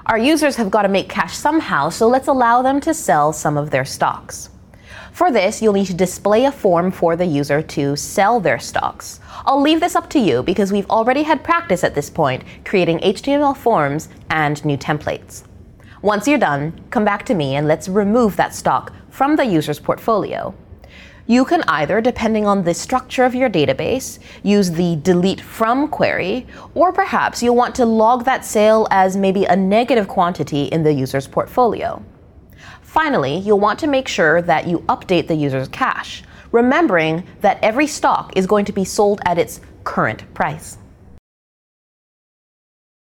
Our users have got to make cash somehow, so let's allow them to sell some of their stocks. For this, you'll need to display a form for the user to sell their stocks. I'll leave this up to you because we've already had practice at this point creating HTML forms and new templates. Once you're done, come back to me and let's remove that stock from the user's portfolio. You can either, depending on the structure of your database, use the delete from query, or perhaps you'll want to log that sale as maybe a negative quantity in the user's portfolio. Finally, you'll want to make sure that you update the user's cash, remembering that every stock is going to be sold at its current price.